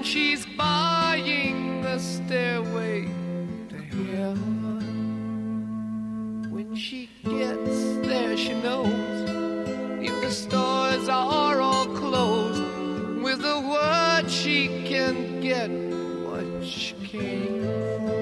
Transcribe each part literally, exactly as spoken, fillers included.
and she's buying the stairway to heaven. When she gets there, she knows if the stores are all closed, with a word she can get what she came for.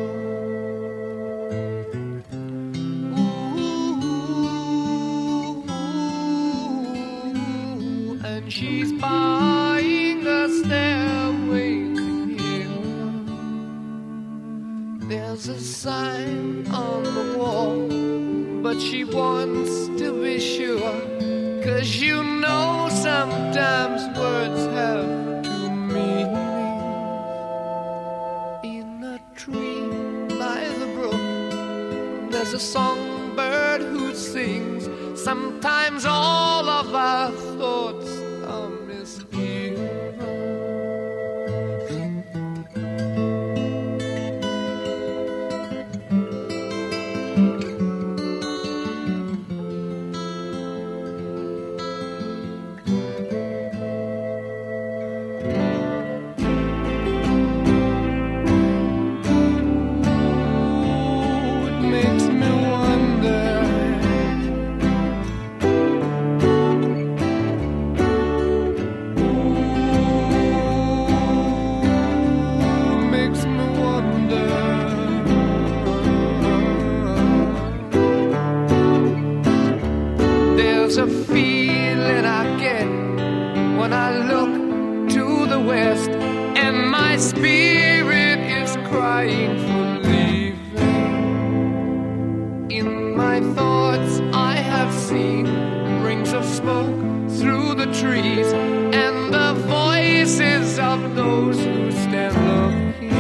Ooh, and she's buying a stairway to heaven. There's a sign on the wall, but she wants to be sure, 'cause you know sometimes words have two meanings. In a tree by the brook, there's a songbird who sings. Sometimes all of our thoughts are misgiven. There's a feeling I get when I look to the west, and my spirit is crying for leaving. In my thoughts I have seen rings of smoke through the trees, and the voices of those who stand looking.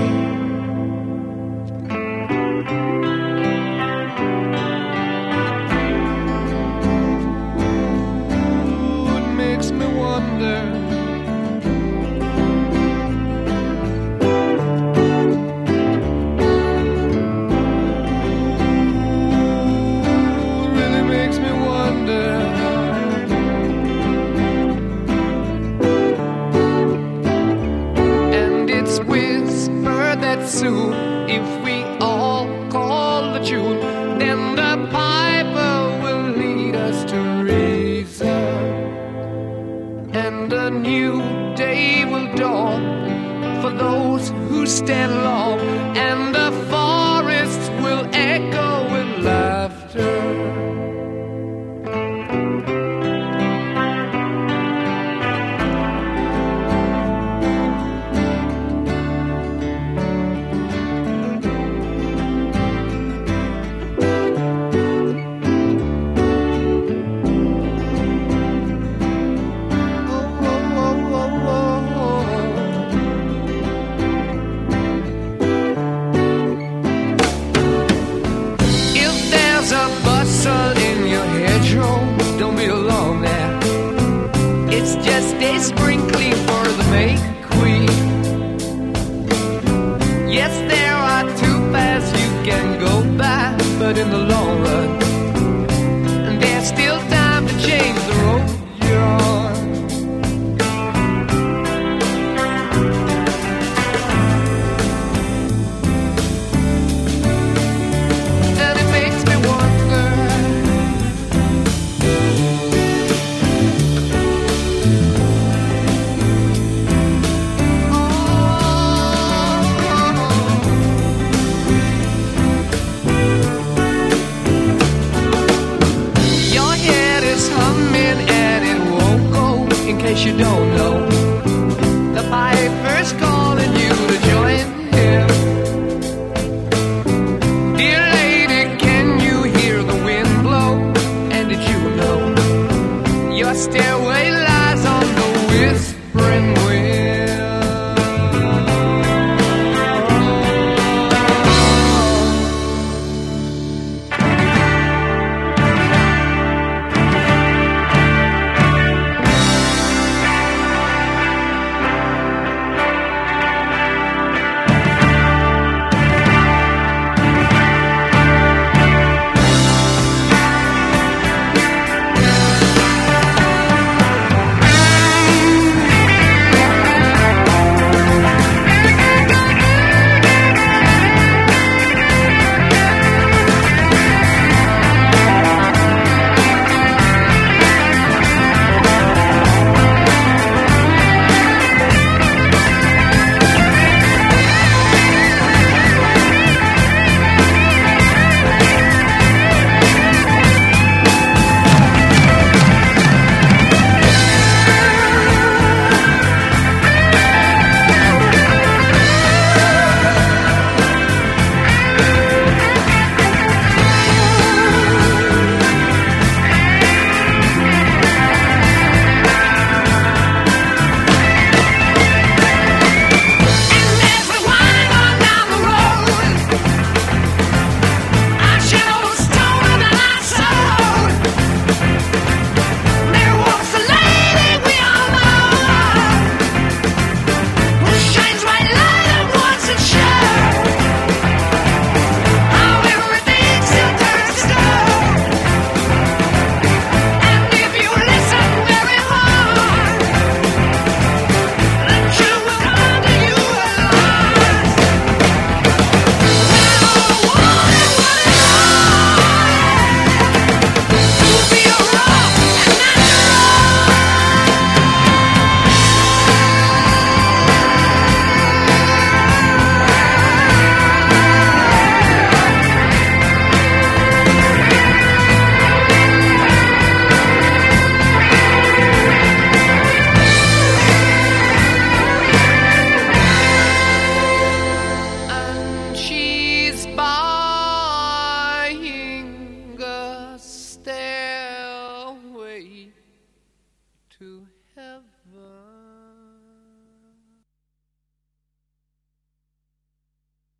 Soon, if we all call the tune, then the piper will lead us to reason, and a new day will dawn for those who stand long